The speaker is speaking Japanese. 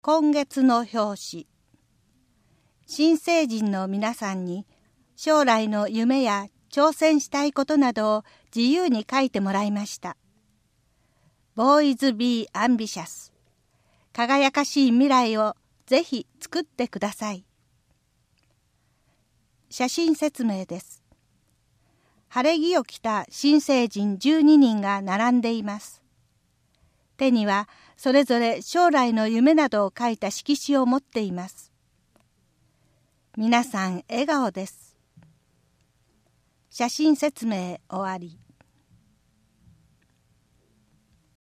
今月の表紙。新成人の皆さんに将来の夢や挑戦したいことなどを自由に書いてもらいました。Boys be ambitious。輝かしい未来をぜひ作ってください。写真説明です。晴れ着を着た新成人12人が並んでいます。手にはそれぞれ将来の夢などを書いた色紙を持っています。皆さん笑顔です。写真説明終わり。